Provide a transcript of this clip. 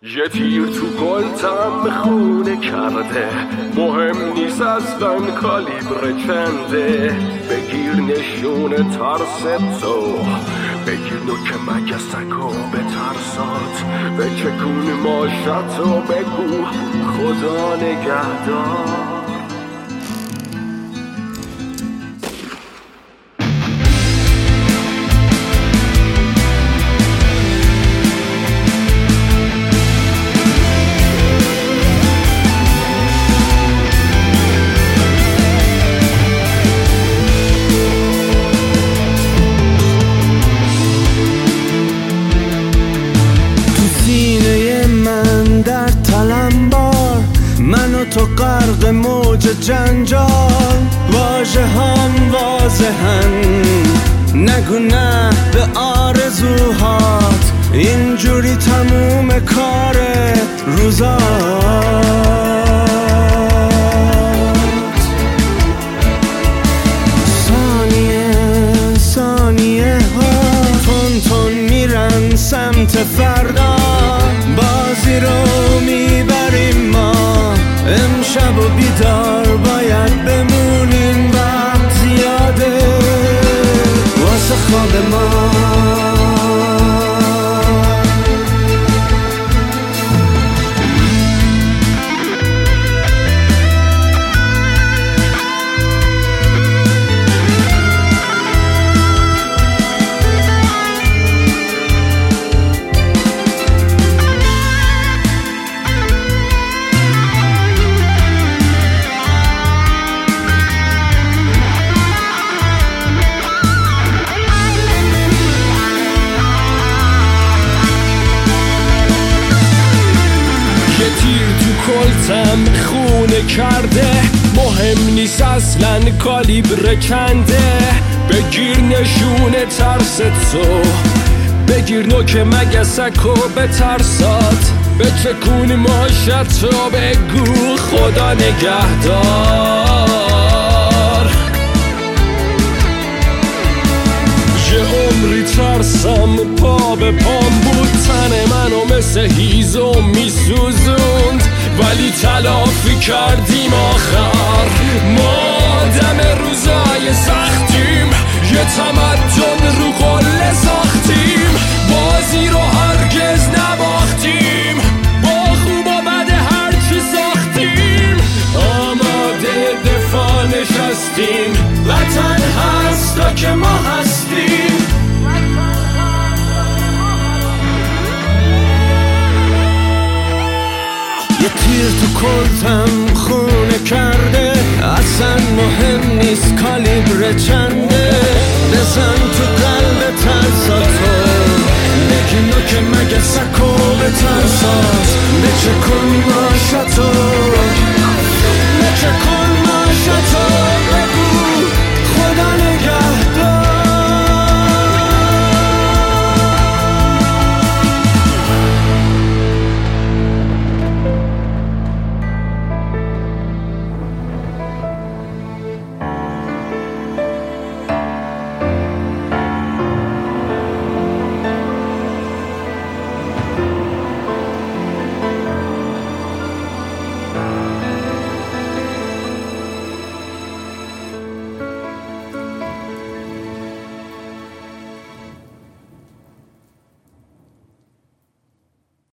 یه تیر تو کلتم خونه کرده، مهم نیست اصلا کالیبر چنده. بگیر نشون ترستو، بگیر نوک مگسکو به ترسات، بچکون ماشتو بگو خدا نگهدار. تو غرق موج جنجال، واژه هم واضحن، نگو نه به آرزوهات، اینجوری تموم کار روزات. ثانیه ثانیه ها تون تون میرن سمت فردا، بازی رو میبریم ما، امشب و بیدار باید بمونیم، وقت زیاده واسه خواب ما. کلتم خونه کرده، مهم نیست اصلا کالیبر چنده. بگیر نشون ترستو، بگیر نوک مگسکو به ترسات، بچکون ماشتو بگو خدا نگهدار. یه عمری ترسم پا به پام بود، تن منو مثل هیزم میسوزوند، ولی تلافی کردیم آخر. ما آدم روزای سختیم، یه تمدن رو قله ساختیم، بازی رو هرگز نباختیم، با خوب و بد هرچی ساختیم، آماده دفاع نشستیم، وطن هست تا که ما هستیم. یه تیر تو کلتم خونه کرده، اصلا مهم نیست کالیبر چنده، بزن تو قلب ترساتو، بگی نوک مگسکو به ترسات، بچکن ماشتو، بچکن